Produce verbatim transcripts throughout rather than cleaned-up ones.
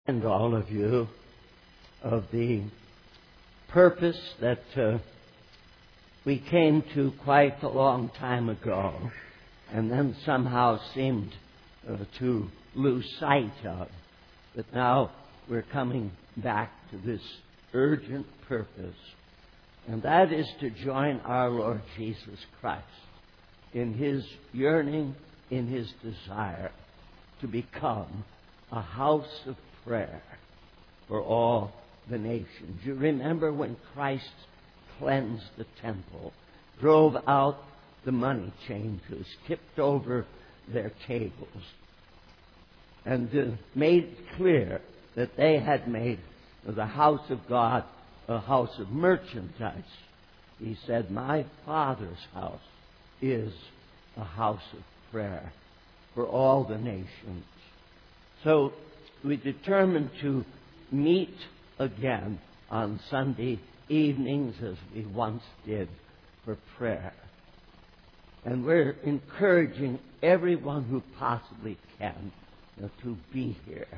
And all of you of the purpose that uh, we came to quite a long time ago and then somehow seemed uh, to lose sight of. But now we're coming back to this urgent purpose, and that is to join our Lord Jesus Christ in His yearning, in His desire to become a house of prayer for all the nations. You remember when Christ cleansed the temple, drove out the money changers, tipped over their tables, and uh, made clear that they had made the house of God a house of merchandise. He said, "My Father's house is a house of prayer for all the nations." So we determined to meet again on Sunday evenings as we once did for prayer. And we're encouraging everyone who possibly can uh, to be here.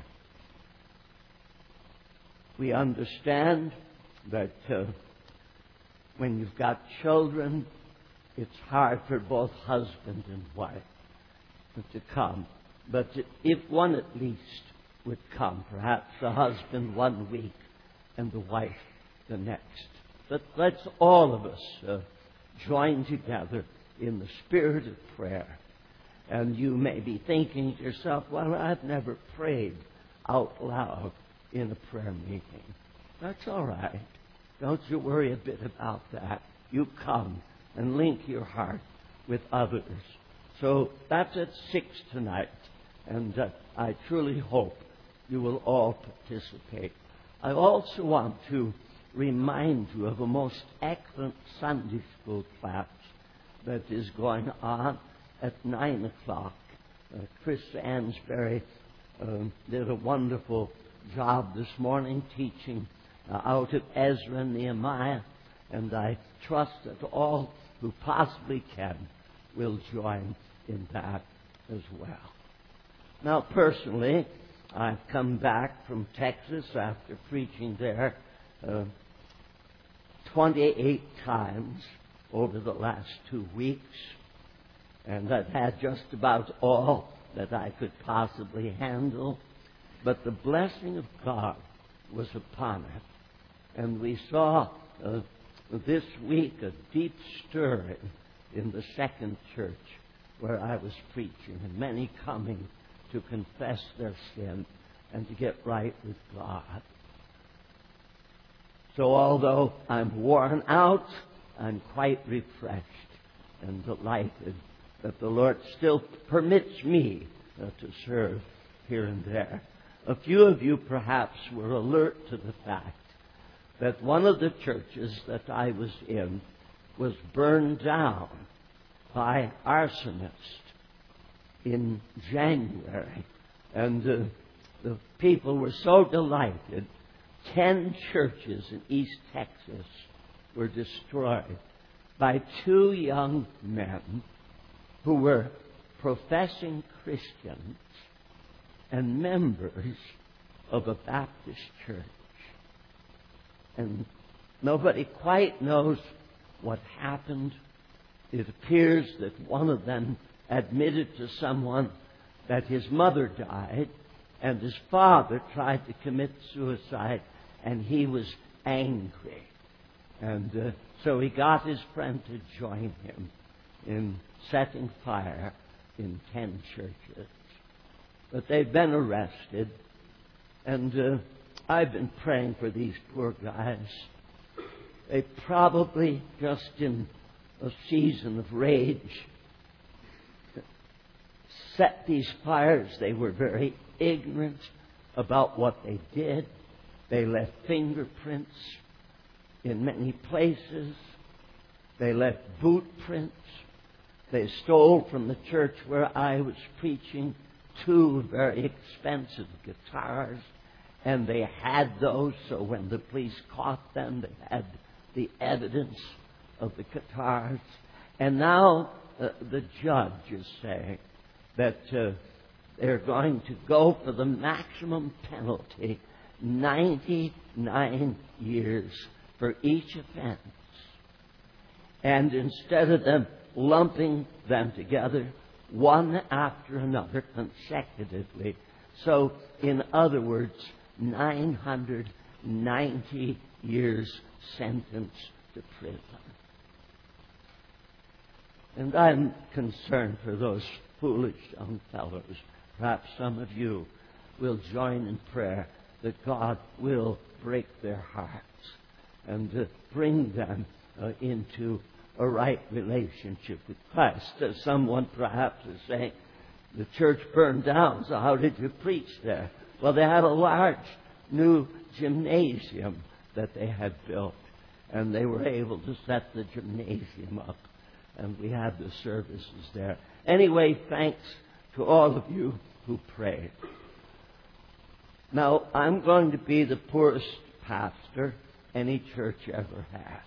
We understand that uh, when you've got children, it's hard for both husband and wife to come. But if one at least would come, perhaps the husband one week and the wife the next. But let's all of us uh, join together in the spirit of prayer. And you may be thinking to yourself, well, I've never prayed out loud in a prayer meeting. That's all right. Don't you worry a bit about that. You come and link your heart with others. So that's at six tonight. And uh, I truly hope you will all participate. I also want to remind you of a most excellent Sunday school class that is going on at nine o'clock. Uh, Chris Ansbury uh, did a wonderful job this morning teaching uh, out of Ezra and Nehemiah, and I trust that all who possibly can will join in that as well. Now, personally, I've come back from Texas after preaching there uh, twenty-eight times over the last two weeks, and I've had just about all that I could possibly handle. But the blessing of God was upon it, and we saw uh, this week a deep stirring in the second church where I was preaching, and many coming to confess their sin and to get right with God. So although I'm worn out, I'm quite refreshed and delighted that the Lord still permits me uh, to serve here and there. A few of you perhaps were alert to the fact that one of the churches that I was in was burned down by arsonists in January. And uh, the people were so delighted. Ten churches in East Texas were destroyed by two young men who were professing Christians and members of a Baptist church. And nobody quite knows what happened. It appears that one of them admitted to someone that his mother died, and his father tried to commit suicide, and he was angry. And uh, so he got his friend to join him in setting fire in ten churches. But they've been arrested, and uh, I've been praying for these poor guys. They probably, just in a season of rage, set these fires. They were very ignorant about what they did. They left fingerprints in many places. They left boot prints. They stole from the church where I was preaching two very expensive guitars, and they had those, so when the police caught them, they had the evidence of the guitars. And now uh, the judge is saying that uh, they're going to go for the maximum penalty, ninety-nine years for each offense. And instead of them lumping them together, one after another consecutively. So, in other words, nine hundred ninety years sentence to prison. And I'm concerned for those foolish young fellows. Perhaps some of you will join in prayer that God will break their hearts and uh, bring them uh, into a right relationship with Christ. As someone perhaps is saying, the church burned down, so how did you preach there? Well, they had a large new gymnasium that they had built, and they were able to set the gymnasium up, and we had the services there. Anyway, thanks to all of you who prayed. Now, I'm going to be the poorest pastor any church ever had.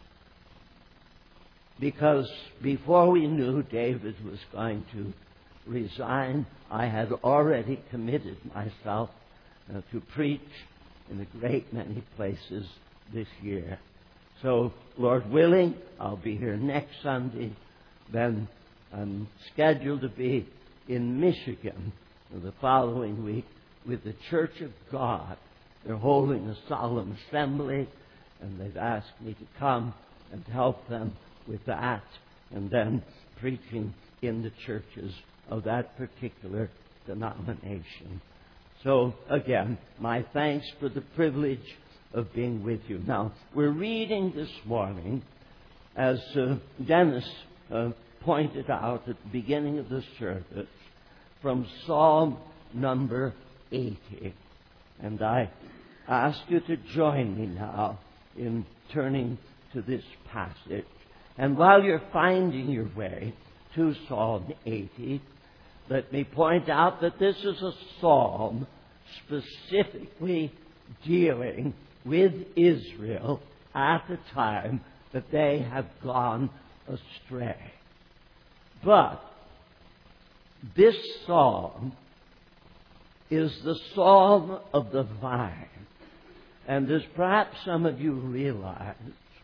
Because before we knew David was going to resign, I had already committed myself uh, to preach in a great many places this year. So, Lord willing, I'll be here next Sunday. Then I'm scheduled to be in Michigan the following week with the Church of God. They're holding a solemn assembly, and they've asked me to come and help them with that, and then preaching in the churches of that particular denomination. So, again, my thanks for the privilege of being with you. Now, we're reading this morning, as uh, Dennis uh, pointed out at the beginning of the service, from Psalm number eighty. And I ask you to join me now in turning to this passage. And while you're finding your way to Psalm eighty, let me point out that this is a psalm specifically dealing with Israel at the time that they have gone astray. But this psalm is the psalm of the vine. And as perhaps some of you realize,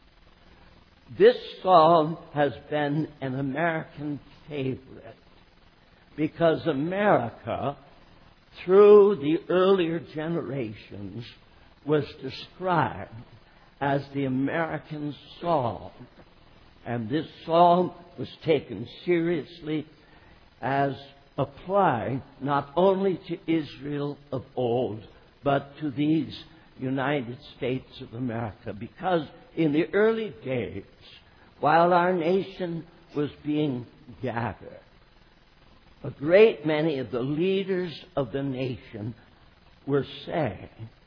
this psalm has been an American favorite because America, through the earlier generations, was described as the American psalm. And this psalm was taken seriously as applying not only to Israel of old, but to these United States of America. Because in the early days, while our nation was being gathered, a great many of the leaders of the nation were saying,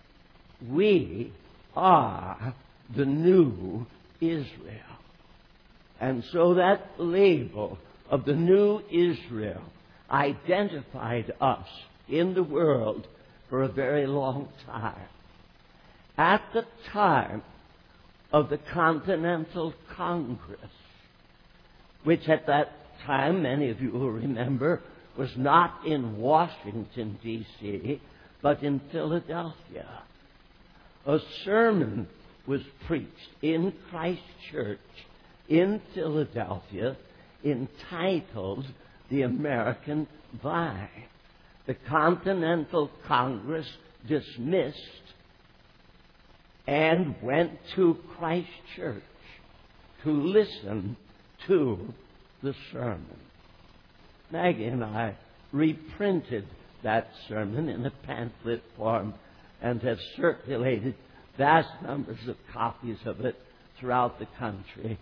we are the new Israel. And so that label of the new Israel identified us in the world for a very long time. At the time of the Continental Congress, which at that time, many of you will remember, was not in Washington, D C, but in Philadelphia, a sermon was preached in Christ Church in Philadelphia entitled The American Vine. The Continental Congress dismissed and went to Christ Church to listen to the sermon. Maggie and I reprinted that sermon in a pamphlet form and have circulated vast numbers of copies of it throughout the country.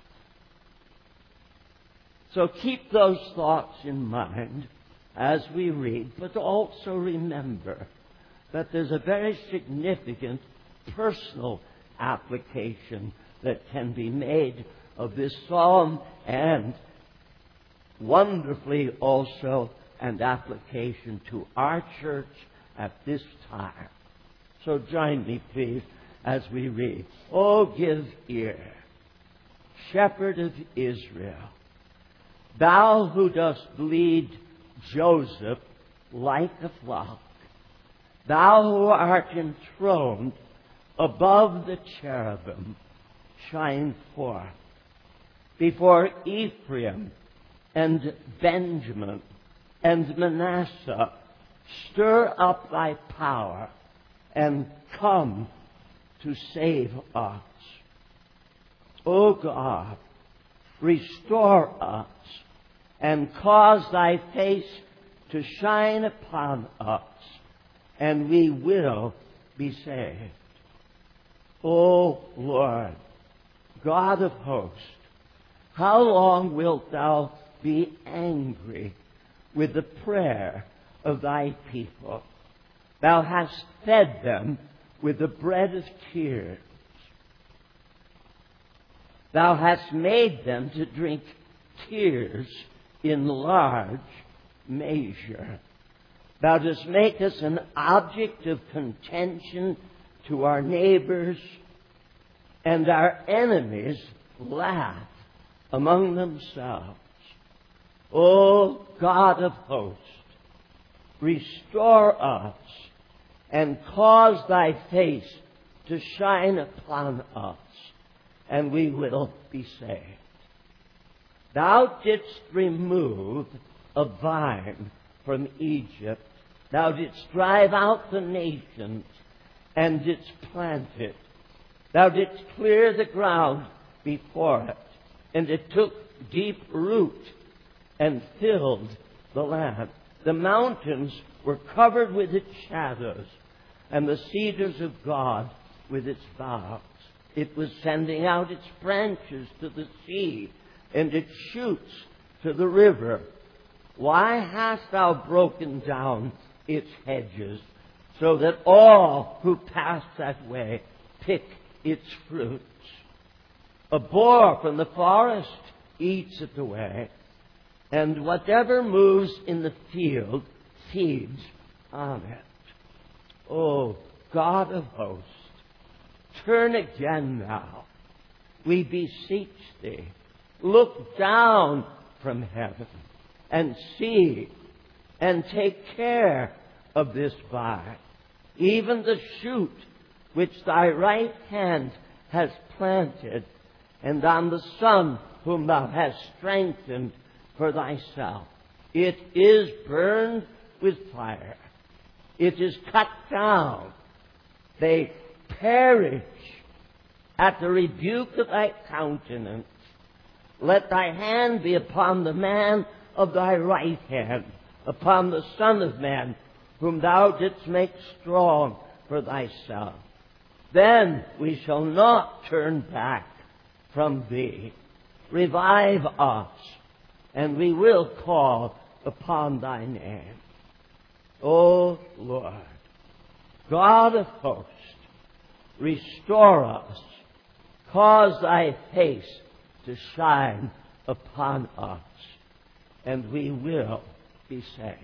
So keep those thoughts in mind as we read, but also remember that there's a very significant personal application that can be made of this psalm, and wonderfully also an application to our church at this time. So join me, please, as we read. Oh, give ear, Shepherd of Israel, thou who dost lead Joseph like a flock. Thou who art enthroned above the cherubim, shine forth. Before Ephraim and Benjamin and Manasseh, stir up thy power and come to save us. O God, restore us and cause thy face to shine upon us, and we will be saved. O Lord, God of hosts, how long wilt thou be angry with the prayer of thy people? Thou hast fed them with the bread of tears. Thou hast made them to drink tears in large measure. Thou dost make us an object of contention to our neighbors, and our enemies laugh among themselves. O God of hosts, restore us and cause thy face to shine upon us, and we will be saved. Thou didst remove a vine from Egypt. Thou didst drive out the nations and didst plant it. Thou didst clear the ground before it, and it took deep root and filled the land. The mountains were covered with its shadows, and the cedars of God with its boughs. It was sending out its branches to the sea, and its shoots to the river. Why hast thou broken down its hedges, so that all who pass that way pick its fruits? A boar from the forest eats it away, and whatever moves in the field feeds on it. O God of hosts, turn again now, we beseech thee. Look down from heaven and see and take care of this vine, even the shoot which thy right hand has planted, and on the Son whom thou hast strengthened for thyself. It is burned with fire. It is cut down. They perish at the rebuke of thy countenance. Let thy hand be upon the man of thy right hand, upon the Son of Man, whom thou didst make strong for thyself. Then we shall not turn back from thee. Revive us, and we will call upon thy name. O Lord, God of hosts, restore us. Cause thy face to shine upon us, and we will be saved.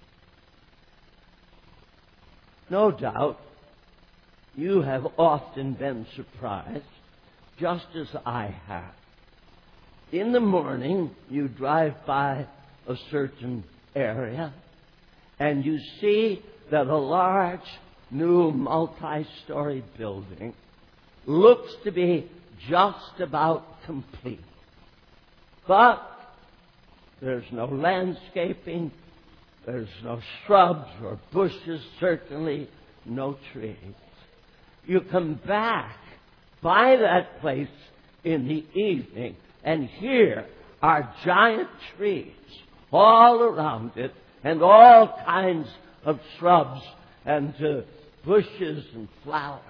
No doubt you have often been surprised, just as I have. In the morning, you drive by a certain area, and you see that a large, new, multi-story building looks to be just about complete. But there's no landscaping, there's no shrubs or bushes, certainly no trees. You come back by that place in the evening, and here are giant trees all around it, and all kinds of shrubs and uh, bushes and flowers.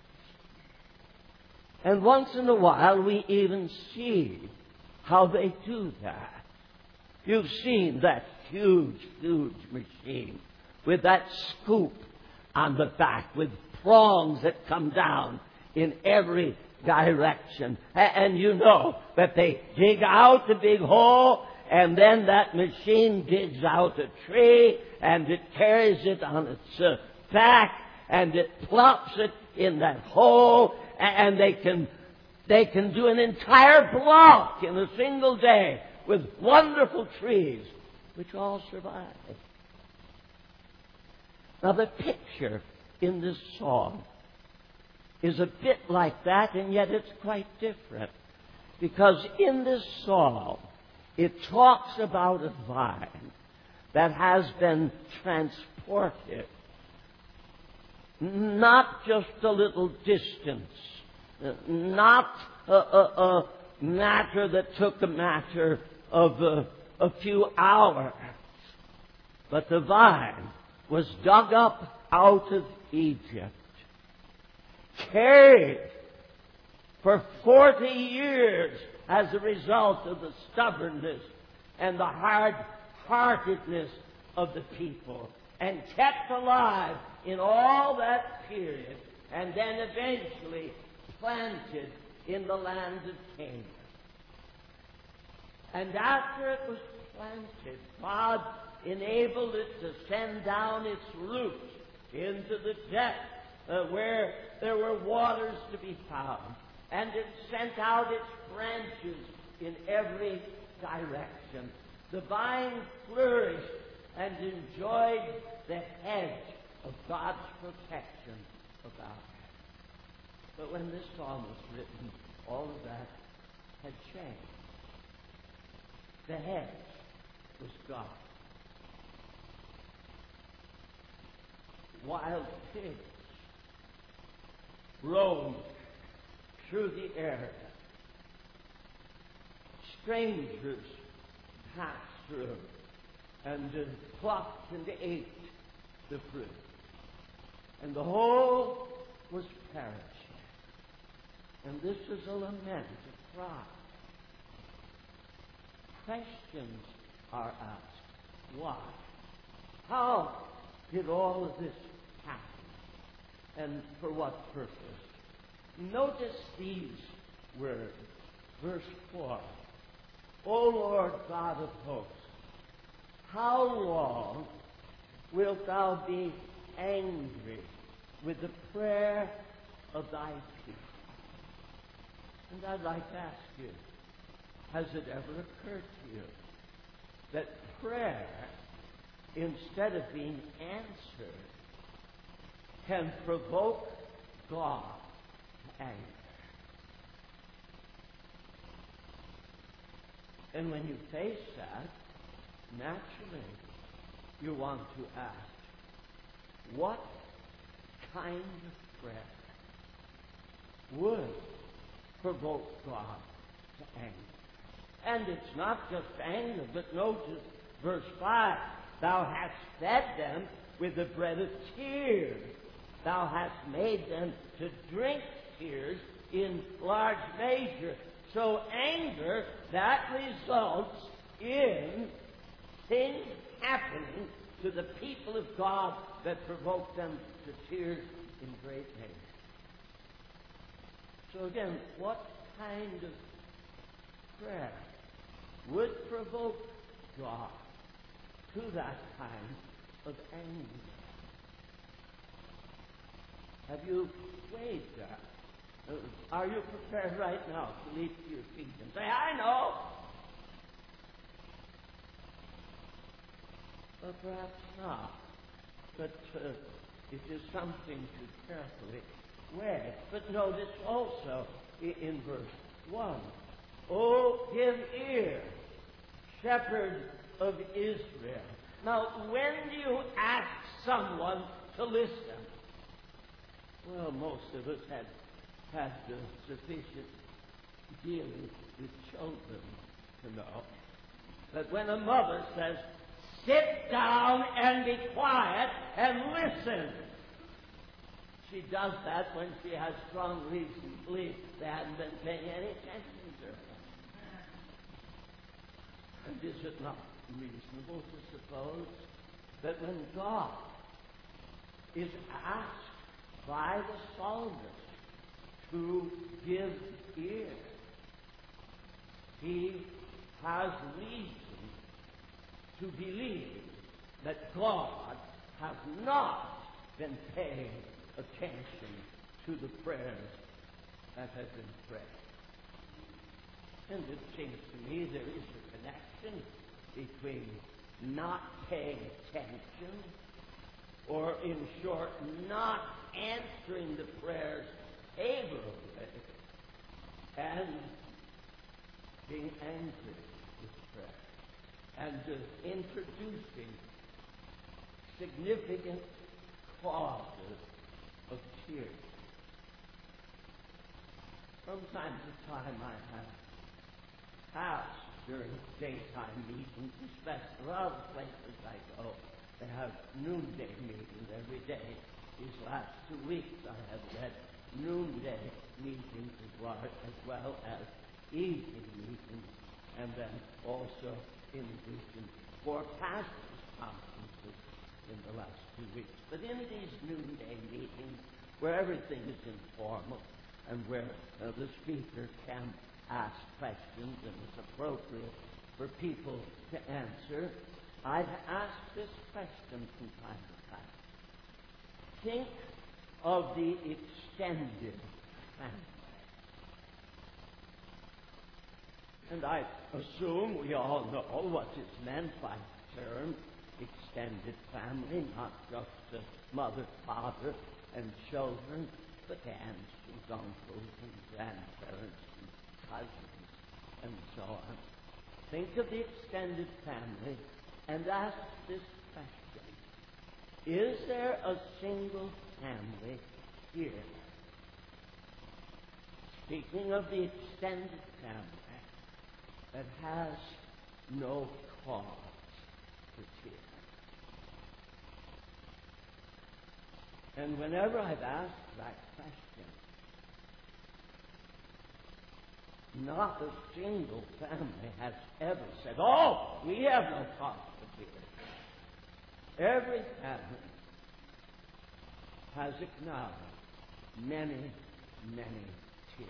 And once in a while we even see how they do that. You've seen that huge, huge machine with that scoop on the back with prongs that come down in every direction. And you know that they dig out a big hole, and then that machine digs out a tree, and it carries it on its uh, back, and it plops it in that hole, and they can they can do an entire block in a single day with wonderful trees, which all survive. Now, the picture in this song is a bit like that, and yet it's quite different. Because in this song, it talks about a vine that has been transported, not just a little distance, not a, a, a matter that took a matter of a, a few hours, but the vine was dug up out of Egypt, carried for forty years as a result of the stubbornness and the hard-heartedness of the people, and kept alive in all that period, and then eventually planted in the land of Canaan. And after it was planted, God enabled it to send down its roots into the depths uh, where there were waters to be found. And it sent out its branches in every direction. The vine flourished and enjoyed the hedge of God's protection about it. But when this psalm was written, all of that had changed. The hedge was gone. Wild pigs roamed through the area. Strangers passed through and uh, plucked and ate the fruit. And the whole was perishing. And this is a lament, a cry. Questions are asked. Why? How did all of this happen? And for what purpose? Notice these words. Verse four. O Lord God of hosts, how long wilt thou be angry with the prayer of thy people? And I'd like to ask you, has it ever occurred to you that prayer, instead of being answered, can provoke God to anger? And when you face that, naturally, you want to ask, what kind of prayer would provoke God to anger? And it's not just anger, but notice verse five. Thou hast fed them with the bread of tears. Thou hast made them to drink tears in large measure. So anger, that results in things happening to the people of God that provoke them to tears in great measure. So again, what kind of prayer would provoke God to that kind of anger? Have you weighed that? Uh, are you prepared right now to leap to your feet and say, I know? Well, perhaps not. But uh, it is something to carefully weigh. But notice also in, in verse one, oh, give ear, shepherd of Israel. Now, when do you ask someone to listen? Well, most of us had had uh, sufficient dealing with children to know that when a mother says, sit down and be quiet and listen, she does that when she has strong reason to believe they haven't been paying any attention to her. And is it not reasonable to suppose that when God is asked by the psalmist to give ear, he has reason to believe that God has not been paying attention to the prayers that have been prayed? And it seems to me there is a connection between not paying attention or in short, not answering the prayers favorably, and being angry with prayer, and uh, introducing significant causes of tears. From time to time I have passed during daytime meetings, especially other places I go. They have noonday meetings every day. These last two weeks I have had noonday meetings as well as, well as evening meetings, and then also in addition for pastors' conferences in the last two weeks. But in these noonday meetings, where everything is informal and where uh, the speaker can ask questions and it's appropriate for people to answer, I've asked this question from time to time. Think of the extended family. And I assume we all know what is meant by the term extended family, not just the mother, father, and children, but aunts and uncles and grandparents and cousins and so on. Think of the extended family and ask this question. Is there a single family here? Speaking of the extended family that has no cause for tears. And whenever I've asked that question, not a single family has ever said, oh, we have no cause for tears. Every family has acknowledged many, many tears.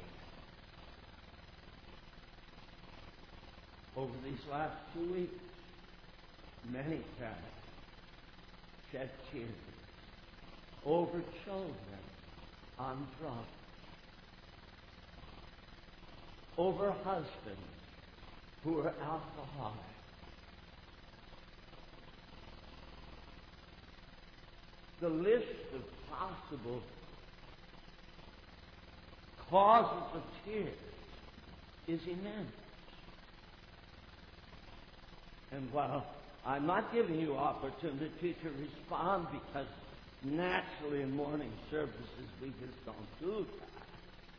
Over these last two weeks, many parents shed tears over children on drugs, over husbands who are alcoholics, the list of possible causes of tears is immense. And while I'm not giving you opportunity to respond because naturally in morning services we just don't do that,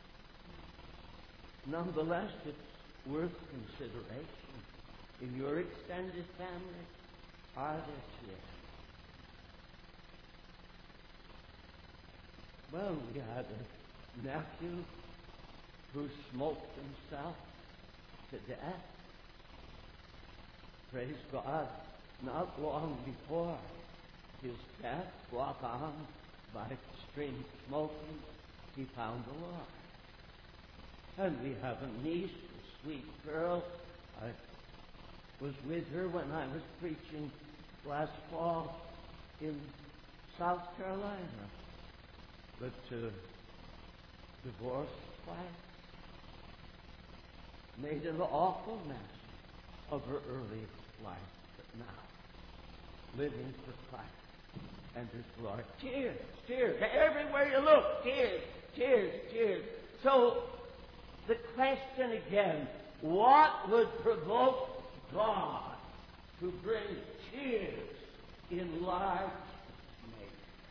nonetheless it's worth consideration. In your extended family, are there tears? Well, we had a nephew who smoked himself to death. Praise God, not long before his death, brought on by extreme smoking, he found the Lord. And we have a niece, a sweet girl. I was with her when I was preaching last fall in South Carolina, but uh, divorced twice, made an awful mess of her early life, but now living for Christ and His glory. Tears, tears, everywhere you look, tears, tears, tears. So the question again, what would provoke God to bring tears in large measure?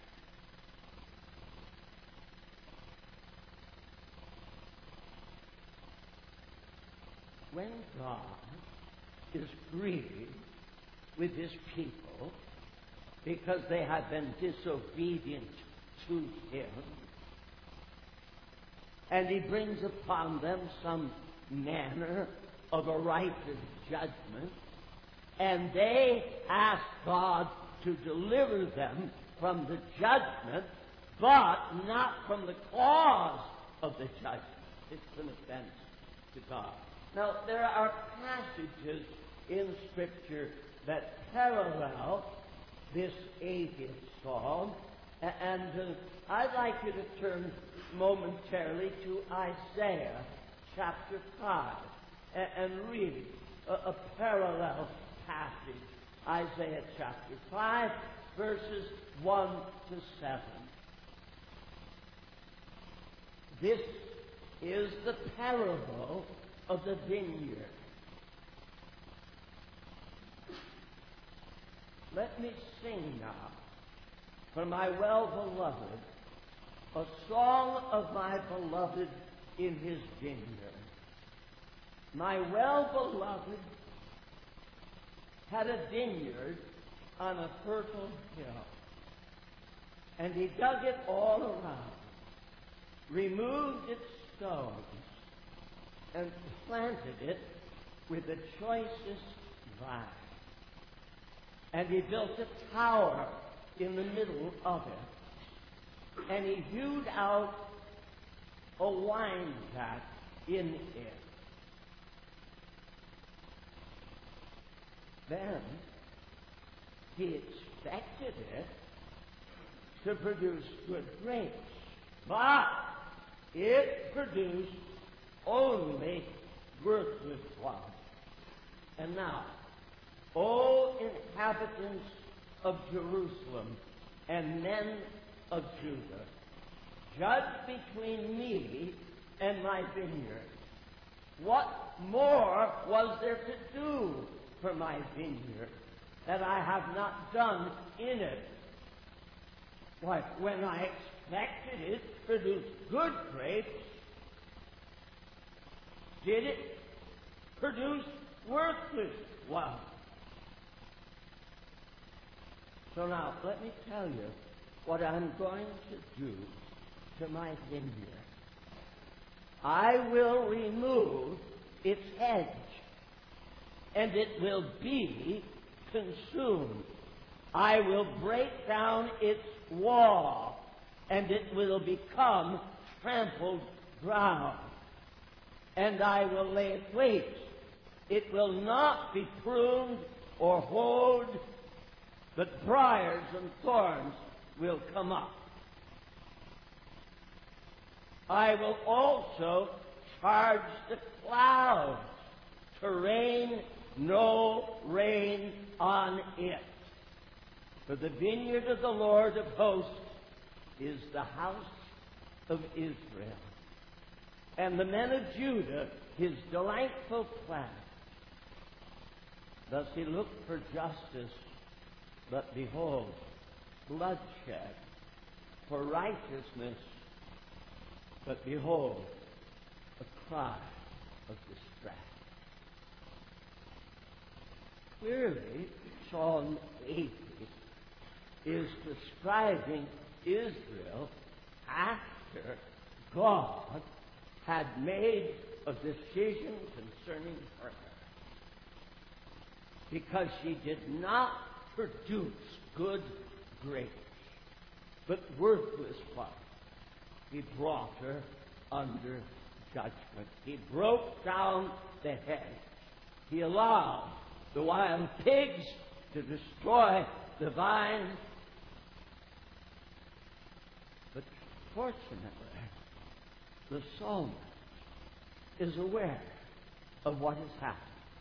When God is grieved with His people because they have been disobedient to Him, and He brings upon them some manner of a righteous judgment, and they ask God to deliver them from the judgment, but not from the cause of the judgment. It's an offense to God. Now, there are passages in Scripture that parallel this eightieth Psalm, and uh, I'd like you to turn momentarily to Isaiah chapter five and, and read a, a parallel passage. Isaiah chapter five, verses one to seven. This is the parable of the vineyard. Let me sing now for my well-beloved a song of my beloved in his vineyard. My well-beloved had a vineyard on a fertile hill, and he dug it all around, removed its stones, and planted it with the choicest vine. And he built a tower in the middle of it, and he hewed out a wine vat in it. Then he expected it to produce good grapes, but it produced only worthless ones. And now, O inhabitants of Jerusalem and men of Judah, judge between me and my vineyard. What more was there to do for my vineyard that I have not done in it? Why, when I expected it to produce good grapes, did it produce worthless ones? So now, let me tell you what I'm going to do to my vineyard. I will remove its hedge, and it will be consumed. I will break down its wall, and it will become trampled ground. And I will lay it waste. It will not be pruned or hoed, but briars and thorns will come up. I will also charge the clouds to rain no rain on it. For the vineyard of the Lord of hosts is the house of Israel, and the men of Judah his delightful plant. Thus he looked for justice, but behold, bloodshed, for righteousness, but behold, a cry of distress. Clearly, Psalm eighty is describing Israel after God had made a decision concerning her, because she did not produce good grapes, but worthless ones. He brought her under judgment. He broke down the hedge. He allowed the wild pigs to destroy the vine. But fortunately, the psalmist is aware of what has happened,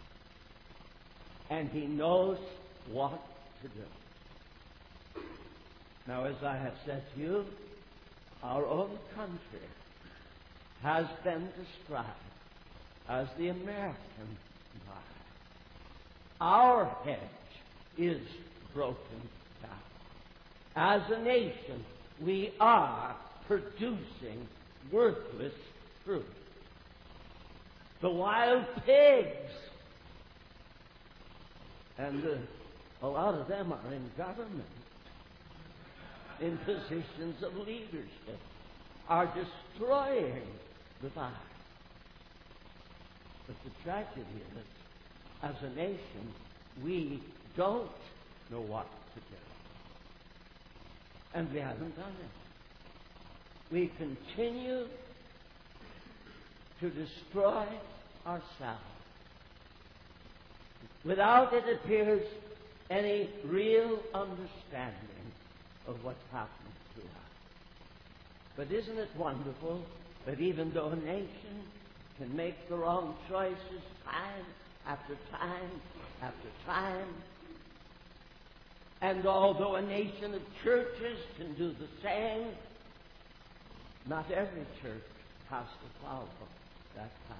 and he knows what to do. Now, as I have said to you, our own country has been described as the American vine. Our hedge is broken down. As a nation, we are producing worthless fruit. The wild pigs, and uh, a lot of them are in government, in positions of leadership, are destroying the vine. But the tragedy is, as a nation, we don't know what to do. And we haven't done it. We continue to destroy ourselves without, it appears, any real understanding of what's happening to us. But isn't it wonderful that even though a nation can make the wrong choices time after time after time, And although a nation of churches can do the same, not every church has to follow that path.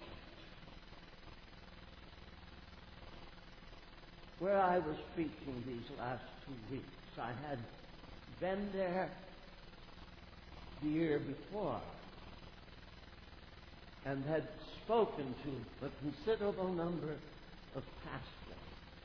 Where I was preaching these last two weeks, I had been there the year before and had spoken to a considerable number of pastors.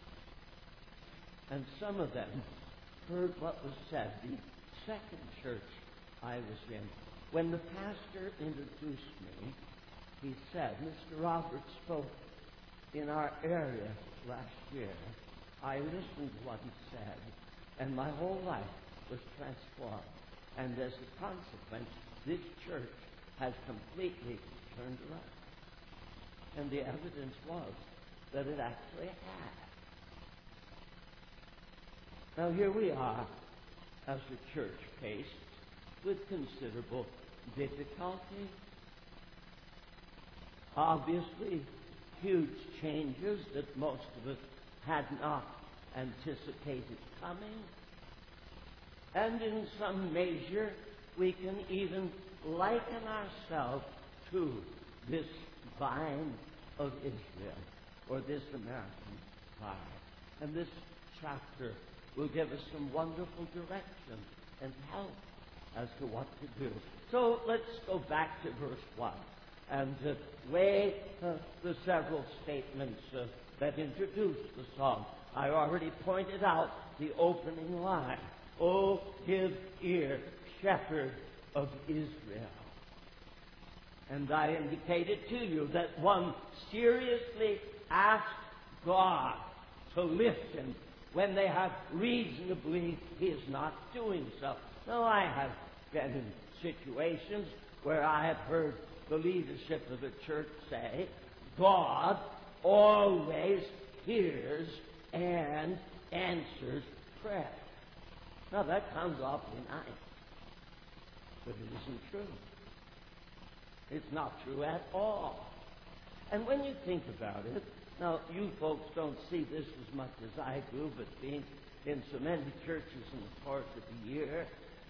And some of them heard what was said. The second church I was in, when the pastor introduced me, he said, Mister Roberts spoke in our area last year. I listened to what he said, and my whole life was transformed. And as a consequence, this church has completely turned around. And the evidence was that it actually had. Now here we are as a church faced with considerable difficulty. Obviously, huge changes that most of us had not anticipated coming. And in some measure, we can even liken ourselves to this vine of Israel, or this American vine. And this chapter will give us some wonderful direction and help as to what to do. So let's go back to verse one and uh, weigh uh, the several statements uh, that introduce the song. I already pointed out the opening line. Oh, give ear, shepherd of Israel. And I indicated to you that one seriously asked God to lift him when they have reason to believe he is not doing so. Now, I have been in situations where I have heard the leadership of the church say, God always hears and answers prayer. Now, that sounds awfully nice, but it isn't true. It's not true at all. And when you think about it, now, you folks don't see this as much as I do, but being in so many churches in the course of the year,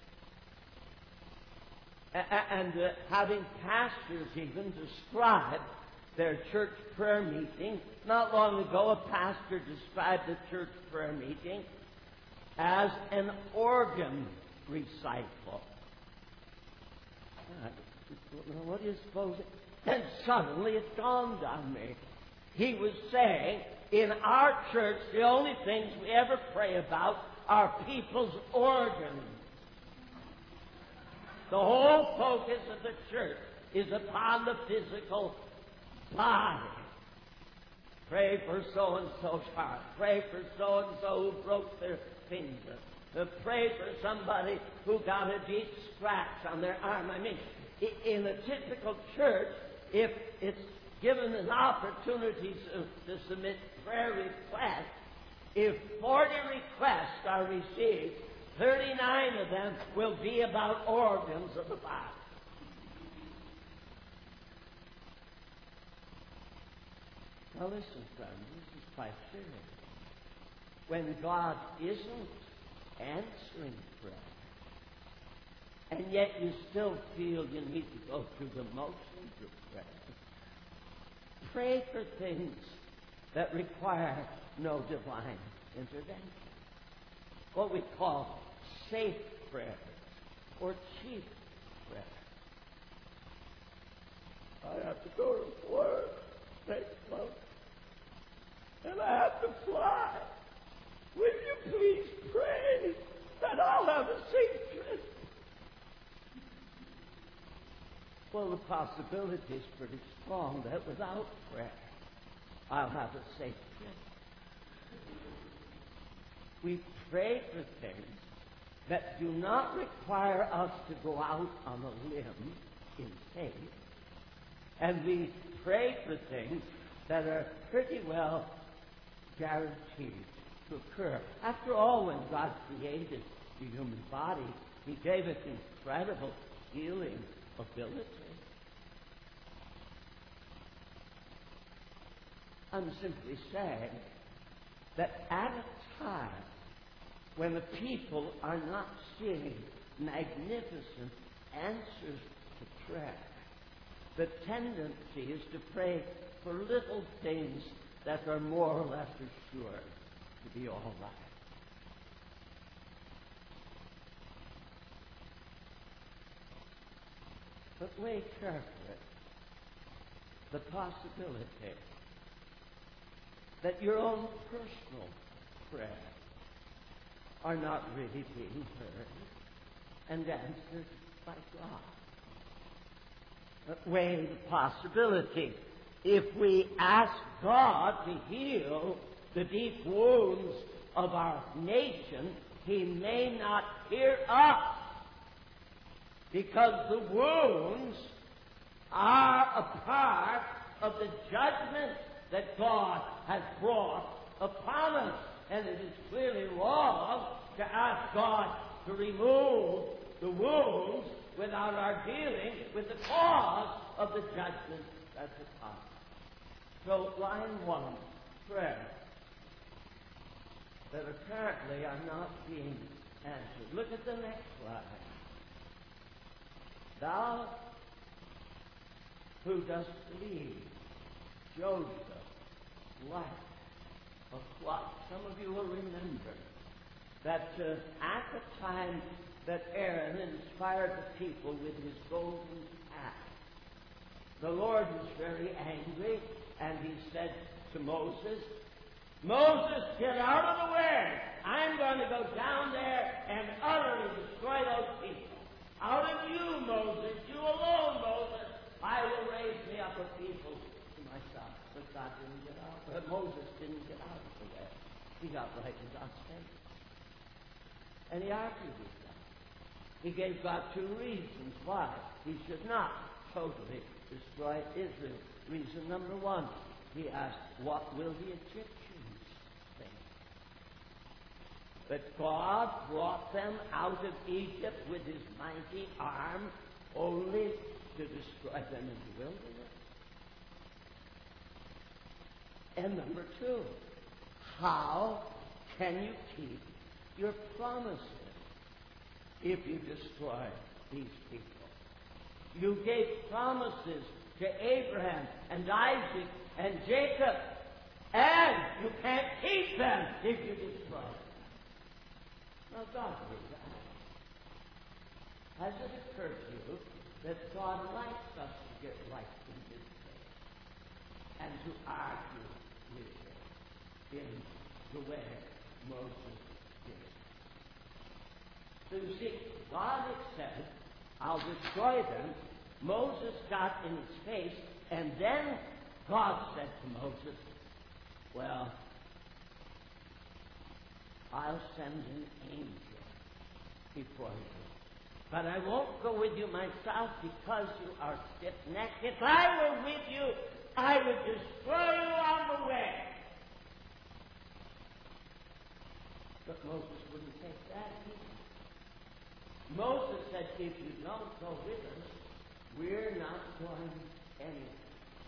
and uh, having pastors even describe their church prayer meeting. Not long ago, a pastor described the church prayer meeting as an organ recital. What do you suppose? Then suddenly it dawned on me. He was saying, in our church, the only things we ever pray about are people's organs. The whole focus of the church is upon the physical body. Pray for so-and-so's heart. Pray for so-and-so who broke their finger. Uh, pray for somebody who got a deep scratch on their arm. I mean, in a typical church, if it's given an opportunity to, to submit prayer requests, if forty requests are received, thirty-nine of them will be about organs of the body. Now listen, friends, this is quite serious. When God isn't answering prayer, and yet you still feel you need to go through the motions of prayer, pray for things that require no divine intervention. What we call safe prayer or cheap prayer. I have to go to work next month, and I have to fly. Will you please pray that I'll have a safe trip? Well, the possibility is pretty strong that without prayer, I'll have a safe trip. We pray for things that do not require us to go out on a limb in faith, and we pray for things that are pretty well guaranteed to occur. After all, when God created the human body, He gave it incredible healing ability. I'm simply saying that at a time when the people are not seeing magnificent answers to prayer, the tendency is to pray for little things that are more or less assured to be all right. But weigh carefully the possibility that your own personal prayers are not really being heard and answered by God. But weigh the possibility if we ask God to heal the deep wounds of our nation, He may not hear us, because the wounds are a part of the judgment that God has brought upon us. And it is clearly wrong to ask God to remove the wounds without our dealing with the cause of the judgment that's upon us. So, line one, prayer that apparently are not being answered. Look at the next line. Thou who dost lead Joseph's life of flock. Some of you will remember that uh, at the time that Aaron inspired the people with his golden calf, the Lord was very angry, and he said to Moses, Moses, get out of the way. I'm going to go down there and utterly destroy those people. Out of you, Moses, you alone, Moses, I will raise me up a people to myself. But God didn't get out. But Moses didn't get out of the way. He got right in God's face. And he argued with God. He gave God two reasons why he should not totally destroy Israel. Reason number one, he asked, what will the Egyptians think? That God brought them out of Egypt with his mighty arm only to destroy them in the wilderness. And number two, how can you keep your promises if you destroy these people? You gave promises to Abraham and Isaac and Jacob, and you can't keep them if you destroy them. Now, God knew that. Has it occurred to you that God likes us to get right in His face and to argue with Him in the way Moses did? So you see, God had said, I'll destroy them. Moses got in his face, and then God said to Moses, well, I'll send an angel before you. But I won't go with you myself because you are stiff-necked. If I were with you, I would destroy you on the way. But Moses wouldn't take that either. Moses said, if you don't go with us, we're not going anywhere.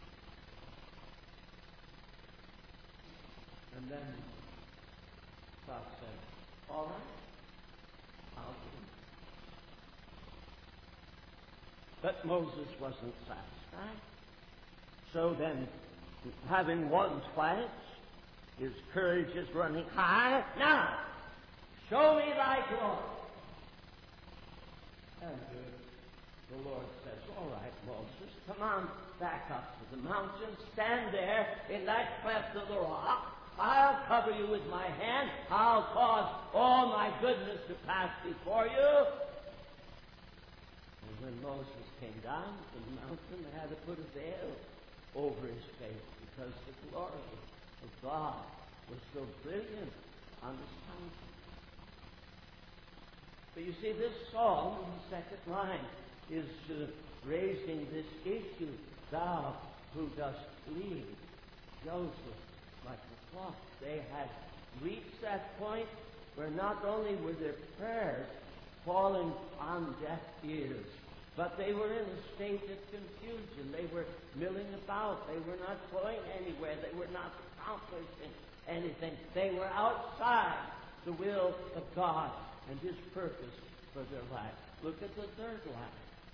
And then God said, all right, I'll do it. But Moses wasn't satisfied. So then, having won twice, his courage is running high. Now, show me thy glory. And uh, the Lord says, all right, Moses, come on back up to the mountain. Stand there in that cleft of the rock. I'll cover you with my hand. I'll cause all my goodness to pass before you. And when Moses came down from the mountain, they had to put a veil over his face because the glory of God was so brilliant on his mountain. But you see, this psalm, in the second line, is uh, raising this issue. Thou who dost lead Joseph like a flock. They had reached that point where not only were their prayers falling on deaf ears, but they were in a state of confusion. They were milling about. They were not going anywhere. They were not accomplishing anything. They were outside the will of God and His purpose for their life. Look at the third line.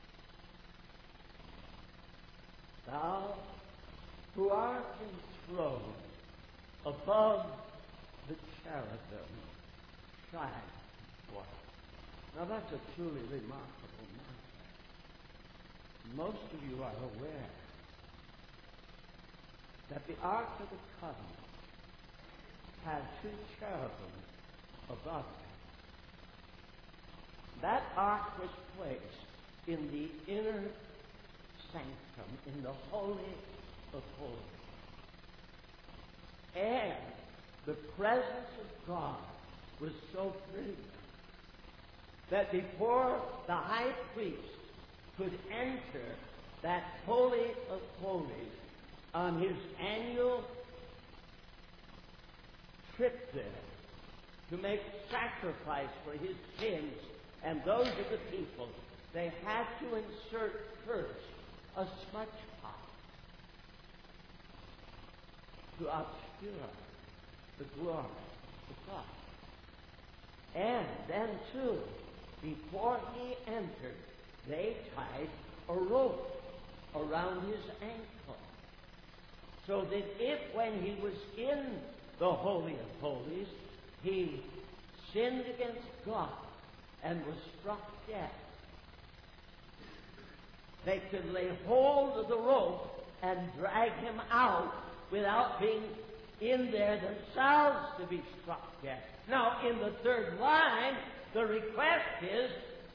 Thou who art enthroned above the cherubim, shine forth. Now that's a truly remarkable matter. Most of you are aware that the Ark of the Covenant had two cherubim above it. That ark was placed in the inner sanctum, in the Holy of Holies. And the presence of God was so brilliant that before the high priest could enter that Holy of Holies on his annual trip there to make sacrifice for his sins and those of the people, they had to insert first a smudge pot to obscure the glory of God. And then, too, before he entered, they tied a rope around his ankle, so that if, when he was in the Holy of Holies, he sinned against God and was struck dead, they could lay hold of the rope and drag him out without being in there themselves to be struck dead. Now, in the third line, the request is,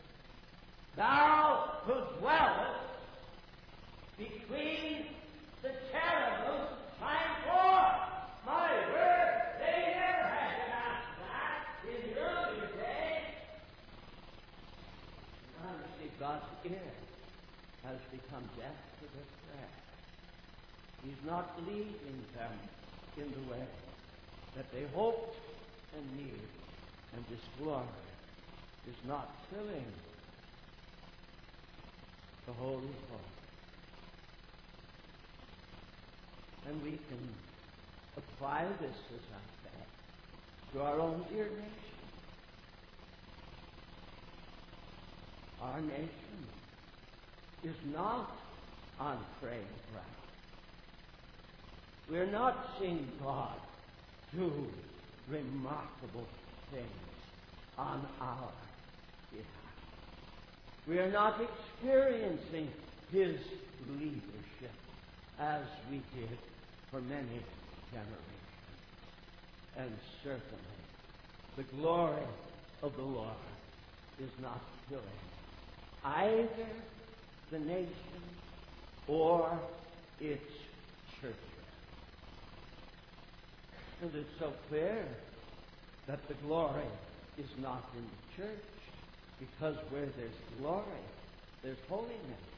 thou who dwellest between the cherubim, shine forth. My word, they never had to ask that in the early days. Now, you see, God's ear has become deaf to this prayer. He's not leading them in the way that they hoped and need, and this glory is not filling the Holy Holy. And we can apply this, as I said, to our own dear nation. Our nation is not on praying ground. We're not seeing God do remarkable things on our behalf. We are not experiencing His leadership as we did for many generations. And certainly, the glory of the Lord is not filling either the nation or its churches. And it's so clear that the glory is not in the church, because where there's glory, there's holiness.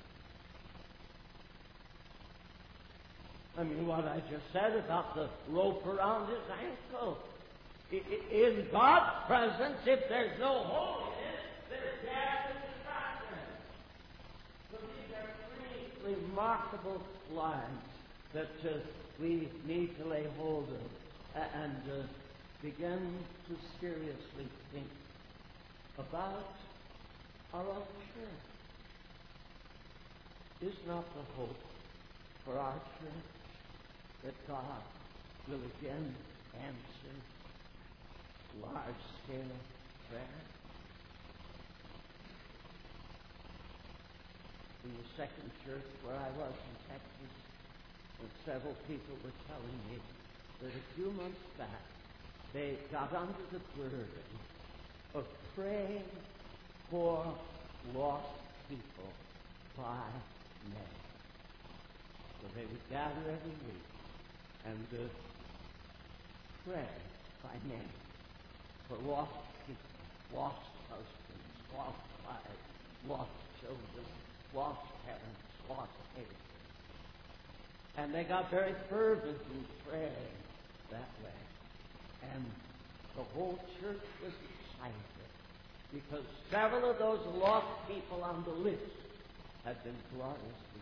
I mean, what I just said about the rope around his ankle. In God's presence, if there's no holiness, there's death and destruction. So these are three remarkable lines that uh, we need to lay hold of and uh, begin to seriously think about our own church. Is not the hope for our church that God will again answer large-scale prayer? In the second church where I was in Texas, and several people were telling me that a few months back they got under the burden of praying for lost people by name. So they would gather every week and uh, pray by name for lost people, lost husbands, lost wives, lost children, lost parents, lost parents. And they got very fervent in praying that way. And the whole church was excited because several of those lost people on the list had been gloriously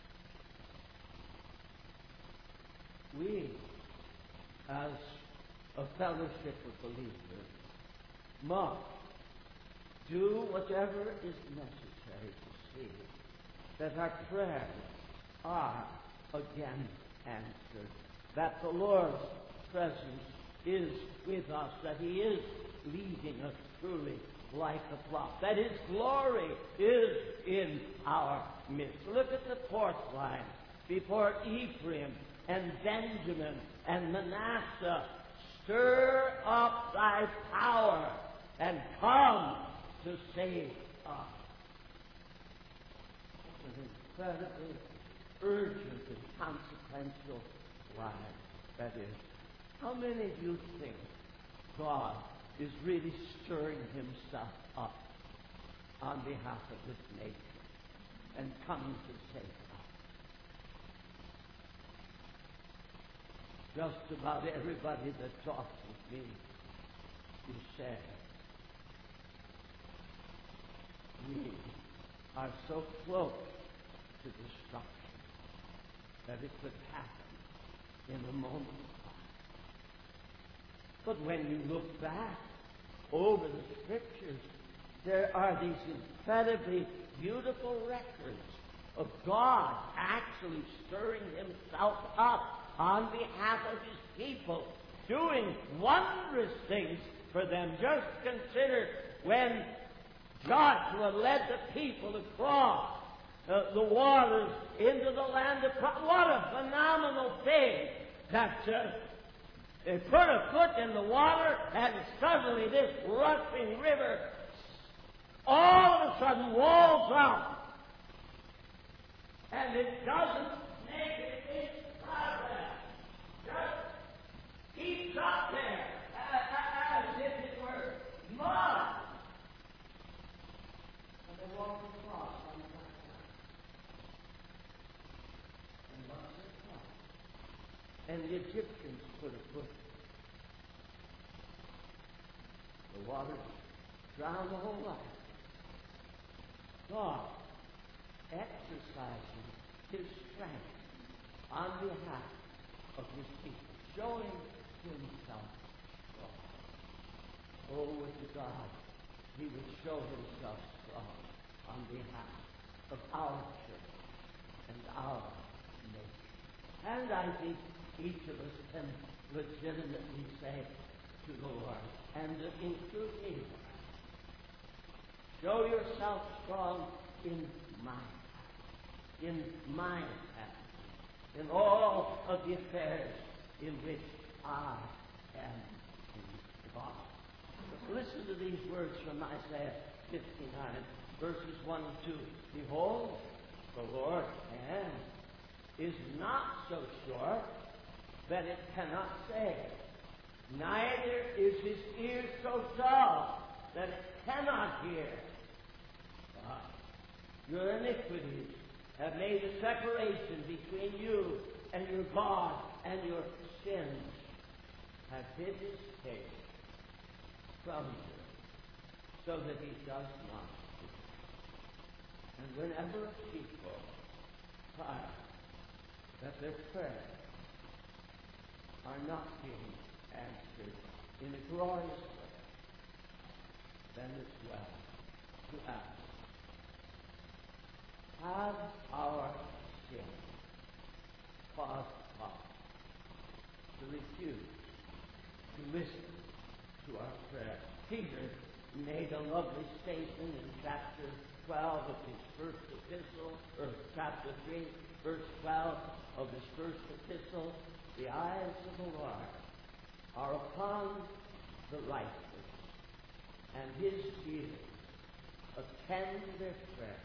saved. We, as of fellowship with believers must do whatever is necessary to see that our prayers are again answered, that the Lord's presence is with us, that He is leading us truly like a flock, that His glory is in our midst. Look at the fourth line. Before Ephraim and Benjamin and Manasseh, stir up thy power and come to save us. It's an incredibly urgent and consequential line, that is. How many of you think God is really stirring Himself up on behalf of this nation and coming to save us? Just about everybody that talks with me is saying, we are so close to destruction that it could happen in a moment of time. But when you look back over the Scriptures, there are these incredibly beautiful records of God actually stirring Himself up on behalf of His people, doing wondrous things for them. Just consider when Joshua led the people across uh, the waters into the land of promise. What a phenomenal thing that uh, they put a foot in the water and suddenly this rushing river all of a sudden walls up. And it doesn't make it any progress. Just keeps up there as, as if it were mud. And they walk across on the back side. And once they cross, and the Egyptians put a foot. The water drowned the whole lot. God exercising His strength on behalf of His people, showing Himself strong. Oh, would to God He would show Himself strong on behalf of our church and our nation. And I think each of us can legitimately say to the Lord, and include me, show Yourself strong in my life, in my family, in all of the affairs in which I am involved. Listen to these words from Isaiah fifty-nine, verses one and two. Behold, the Lord's hand is not so short that it cannot save, neither is His ear so dull that it cannot hear. But your iniquities have made a separation between you and your God, and your sins have hid His face from you, so that He does not see. And whenever a people cry that their prayers are not being answered in a glorious way, then it's well to ask, have our sins caused us to refuse to listen to our prayer? Peter made a lovely statement in chapter twelve of his first epistle, or chapter three, verse twelve of his first epistle. The eyes of the Lord are upon the righteous, and His ears attend to their prayers.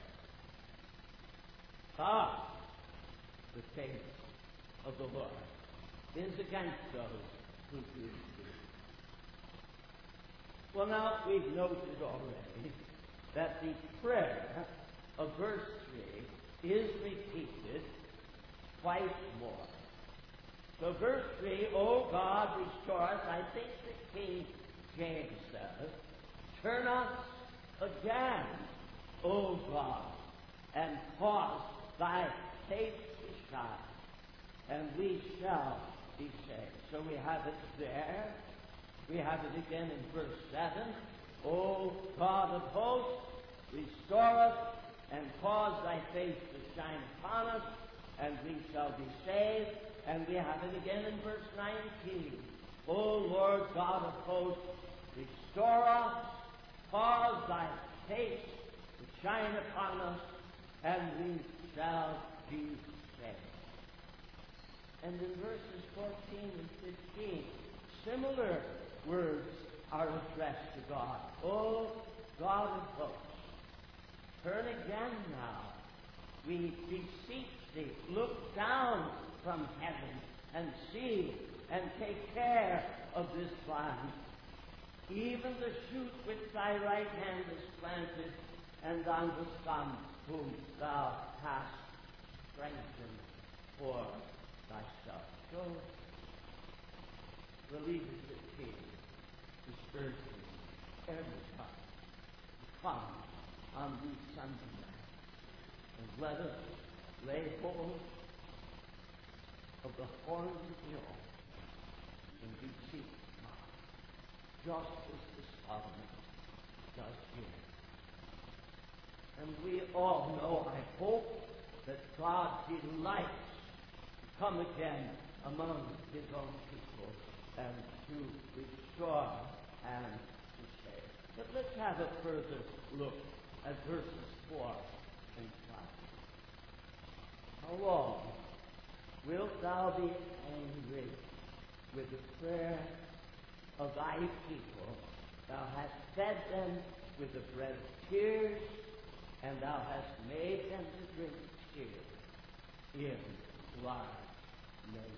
Ah, the face of the Lord is against those who do evil. Well, now we've noted already that the prayer of verse three is repeated twice more. So verse three, O God, restore us. I think that King James says, turn us again, O God, and cause Thy face to shine, and we shall be saved. So we have it there We have it again in verse seven. O God of hosts, restore us and cause thy face to shine upon us, and we shall be saved. And we have it again in verse nineteen. O Lord God of hosts, restore us, cause thy face to shine upon us, and we shall be saved. And in verses fourteen and fifteen, similar words are addressed to God. O God of hosts, turn again now. We beseech thee, look down from heaven and see and take care of this vine, even the shoot which thy right hand has planted, and on the Son whom thou hast strengthened for thyself. So the leadership team is urging every time to come on these Sunday nights and let us lay hold of the horns of the altar and beseech God, just as the Solomon does here. And we all know, I hope, that God delights to come again among his own people and to restore and to save. But let's have a further look at verses four and five. How long wilt thou be angry with the prayer of thy people? Thou hast fed them with the bread of tears, and thou hast made them to drink tears in large measure.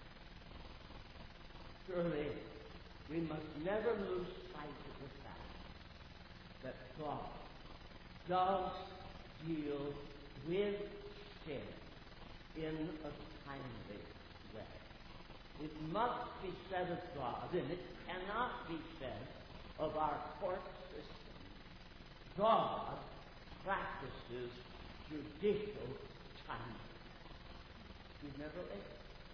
Surely we must never lose sight of the fact that God does deal with sin in a timely way. It must be said of God, and it cannot be said of our court system. God practices judicial timing. He's never late.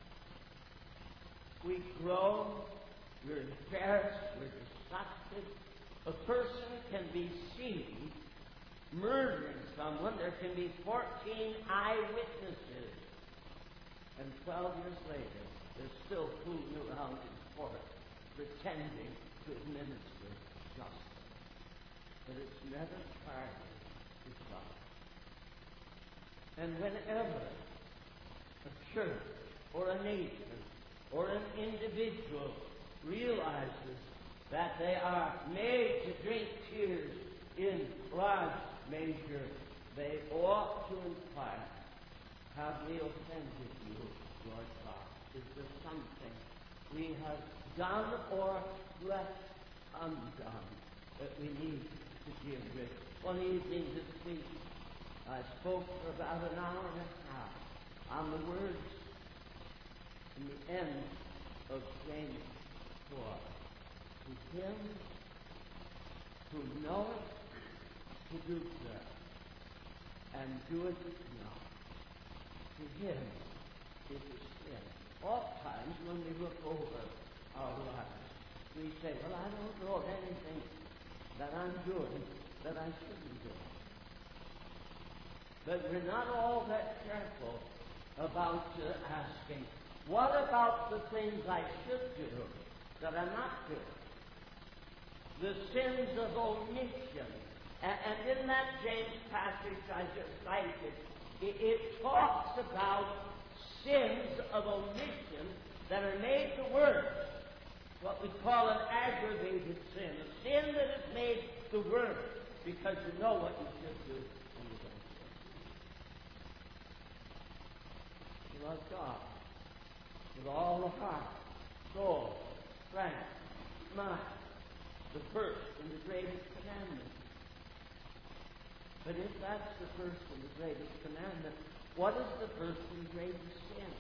We grow, we're embarrassed, we're disgusted. A person can be seen murdering someone. There can be fourteen eyewitnesses. And twelve years later, they're still fooling around in court, pretending to administer justice. But it's never party to God. And whenever a church or a nation or an individual realizes that they are made to drink tears in large measure, they ought to inquire, have we offended you, Lord God? Is there something we have done or left undone that we need to deal with? One evening this week, I spoke for about an hour and a half on the words in the end of James four. To him who knoweth to do good and doeth it not, to him it is sin. Oftentimes when we look over our lives, we say, well, I don't know of anything that I'm doing that I shouldn't do. But we're not all that careful about uh, asking, what about the things I should do that I'm not doing? The sins of omission. And, and in that James passage I just cited, it, it talks about sins of omission that are made to worse. What we call an aggravated sin. A sin that is made to worse because you know what you should do and you don't do it. You love God with all the heart, soul, strength, mind. The first and the greatest commandment. But if that's the first and the greatest commandment, what is the first and greatest sin?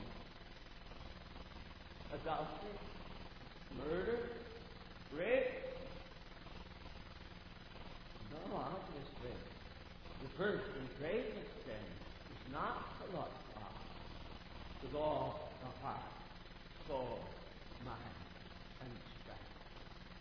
Adultery? Murder? Rape? No, obviously. The first and greatest sin is not to love God with all the heart, soul, mind, and strength.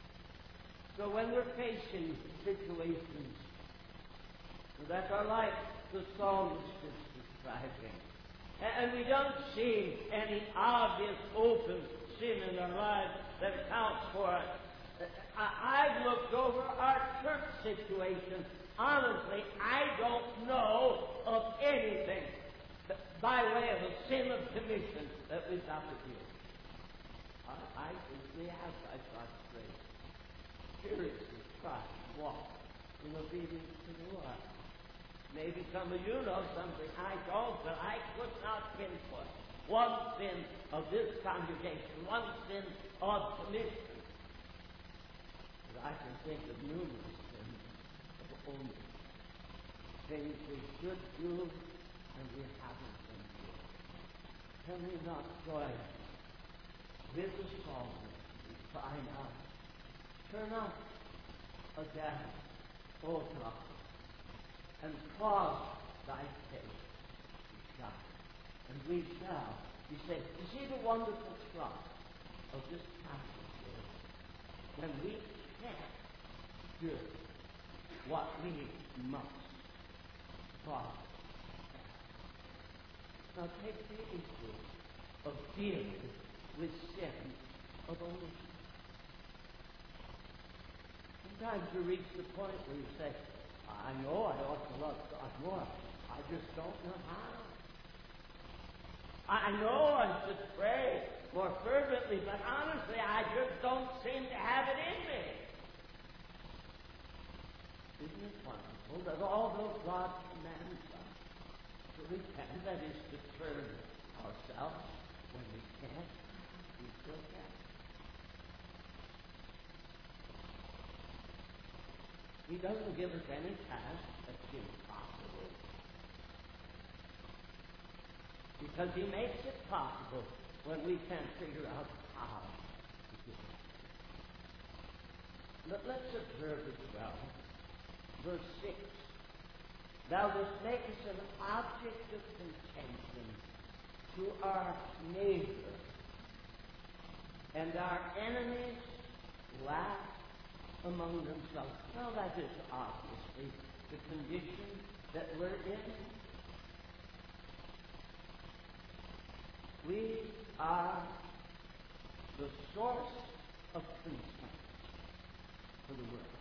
So when we're facing situations that are like the psalmist is describing, and we don't see any obvious open sin in our lives that accounts for it, I've looked over our church situation. Honestly, I don't know of anything by way of a sin of commission that we've got to deal with. I, I simply have, by God's grace, seriously tried to walk in obedience to the Lord. Maybe some of you know something I don't, but I could not pinpoint one sin of this congregation, one sin of commission. But I can think of numerous sins of only things we should do and we haven't been doing. Can we not join with the psalmist and cry out, turn up again, O God, and cause thy face to shine. And we shall be saved. You see the wonderful trust of this passage is when we can't do what we must. God. Now take the issue of dealing with sin of omission. Sometimes you reach the point where you say, I know I ought to love God more. I just don't know how. I know I should pray more fervently, but honestly, I just don't seem to have it in me. Isn't it wonderful that although God commands us to repent, that is to turn ourselves when we can't, we still can. He doesn't give us any task that's impossible, because He makes it possible when we can't figure out how to do it. But let's observe as well verse six. Thou dost make us an object of contention to our neighbor, and our enemies laugh among themselves. Now that is obviously the condition that we're in. We are the source of concern for the world.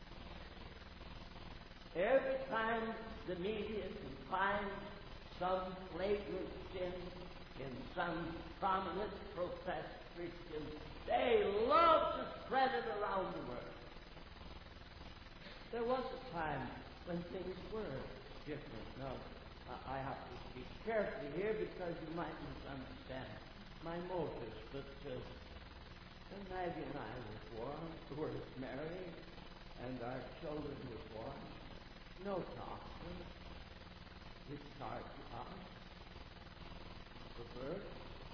Every time the media can find some flagrant sin in some prominent professed Christian, they love to spread it around the world. There was a time when things were different. Now, I have to speak carefully here because you might misunderstand my motives, but uh, when Maggie and I were born, were married, and our children were born, no doctor discharged us for birth,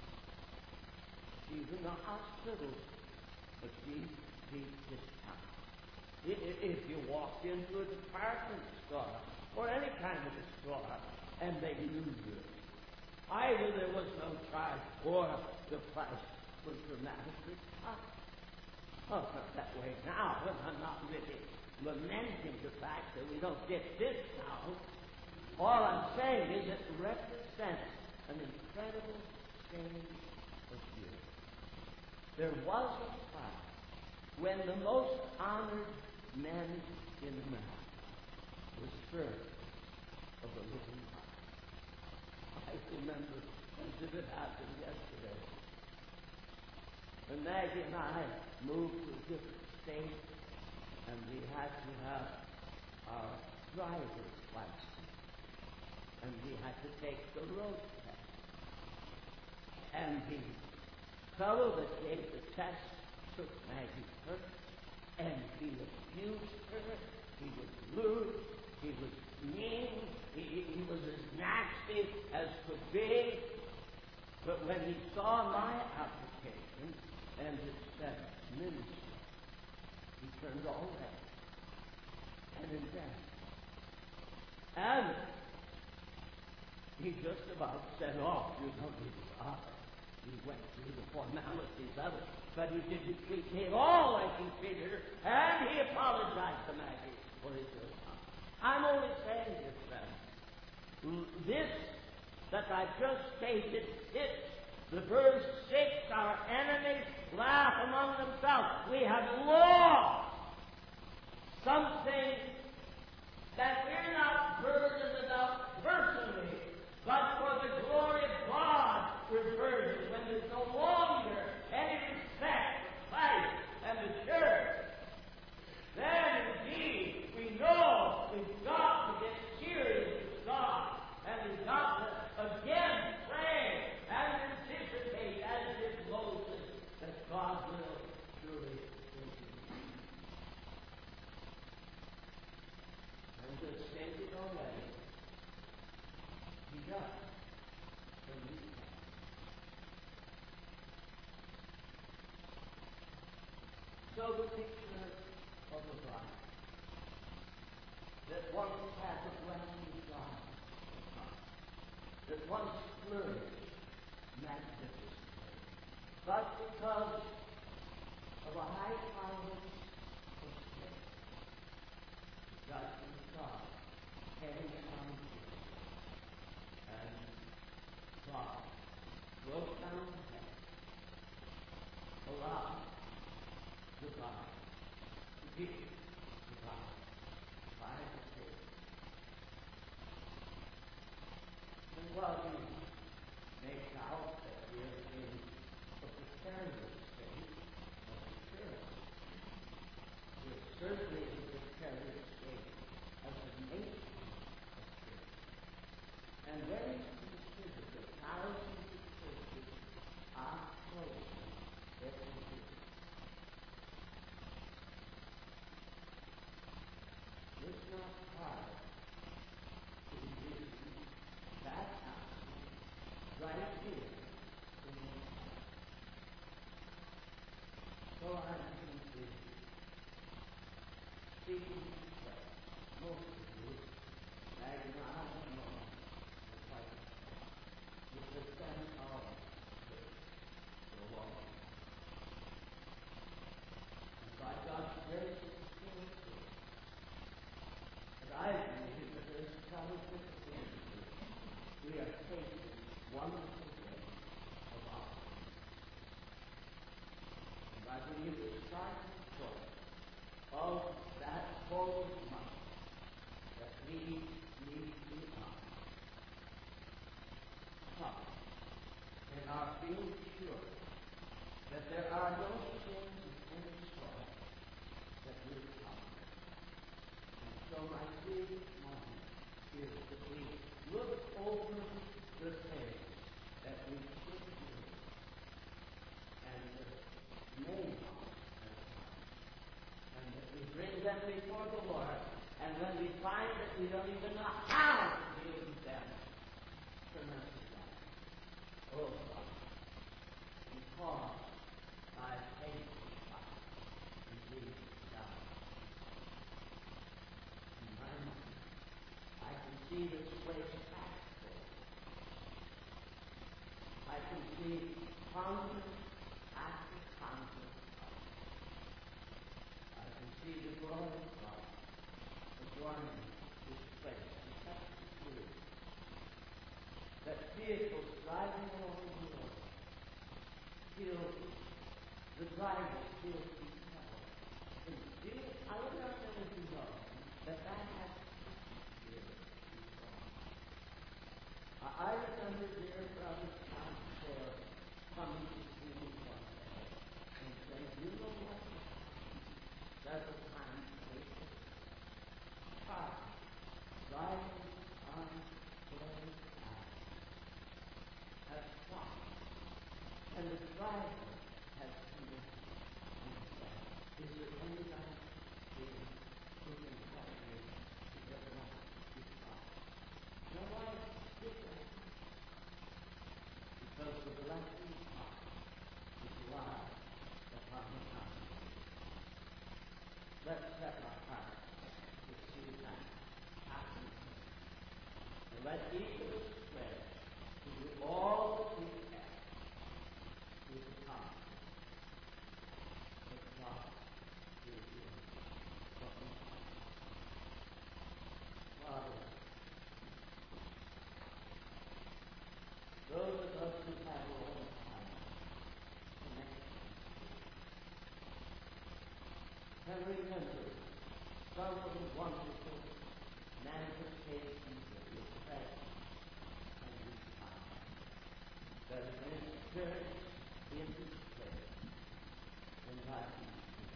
even the hospital, but she be discharged. If you walked into a department store or any kind of a store and they knew you, either there was no charge or the price was dramatically cut. Oh, not that way now, and I'm not really lamenting the fact that we don't get this now. All I'm saying is it represents an incredible change of view. There was a time when the most honored men in America were served of the living God. I remember as if it happened yesterday. When Maggie and I moved to a different state, and we had to have our driver's license, and we had to take the road test. And the fellow that gave the test took Maggie's purse, and he abused her, he was rude, he was mean, he, he was as nasty as could be. But when he saw my application and it said ministry, he turned all red and in death. And he just about said, oh, you don't need to bother. he went through the formalities of it, but he didn't treat me at all like he treated her, and he apologized to Maggie for his good conduct. I'm only saying this, friends. This that I've just stated fits the verse six, our enemies laugh among themselves. We have lost something that we're not burdened about personally, but for the glory of God we're burdened when there's no longer any respect for Christ and the church. Then indeed we know we've got to get serious with God, and we've got to again pray and anticipate, as did Moses, that God will surely intervene. And to state it already, he does. When he can. So the picture of the bride that once had the blessing of God, that once flourished magnificently, but because of a high tolerance of sin, judgment of God came down and God broke down the heaven, allowed the bride to be the bride by the Spirit. And while we make out that we are in a precarious state of the Spirit, we are certainly in a precarious state as a nation of Spirit. And when we consider the thousands of churches are closing every year, it's not hard to envision that happening right here in this house. So I'm thinking, speaking to most of you, Maggie and I have known for quite a while. It's the seven hour church for a long time. And by God's grace, it's still true. And I believe that there's fellowship in the church. We are taking wonderful days of our lives. And I believe the starting point of that forward march that we need to be on. Come in our being sure that there are no sins of any sort that will come. And so my plea this morning is that we look over the things that we should do and name them as time. And that we bring them before the Lord, and when we find that we don't even know how to deal with them, turn us aside. Oh God, because thy faith is God, and we die. In my mind, I can see this place packed full. I can see conference after conference. I can see the glory of God adorning this place in such a degree that vehicles driving along the road feel the driver feels compelled. And do you, I don't know if you know that that has here before. I, I remember dear brother John Taylor coming to see me one day and saying, "You know what? Several times later, car driving on Florida Ave has stopped, and the driver has come in and said, 'Is there anybody here who can help me to get around this car?' No, I did that because the blessing of God is live upon the congregation. Let's set our hearts to see that happen remember some of the wonderful manifestations of your presence and your power that have been experienced in this place in thy people.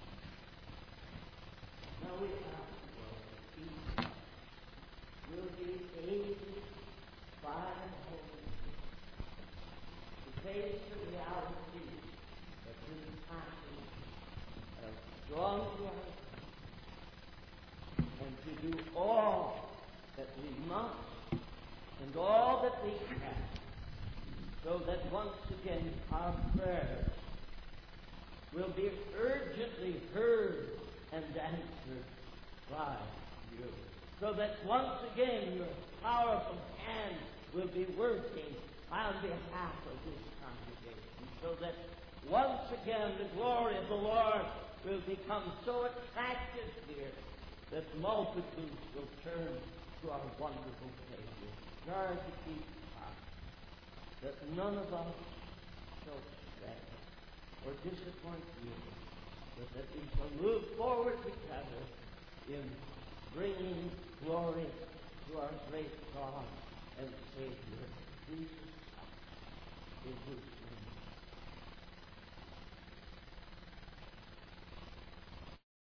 Now we ask, Lord, that each will be aided by the Holy Spirit to face the reality that this passion has drawn to us and to do all that we must and all that we can, so that once again our prayers will be urgently heard and answered by you, so that once again your powerful hand will be working on behalf of this congregation, so that once again the glory of the Lord will become so attractive here that multitudes will turn to our wonderful Savior. Guard to keep us, that none of us shall stray or disappoint you, but that we shall move forward together in bringing glory to our great God and Savior, Jesus Christ, in whose name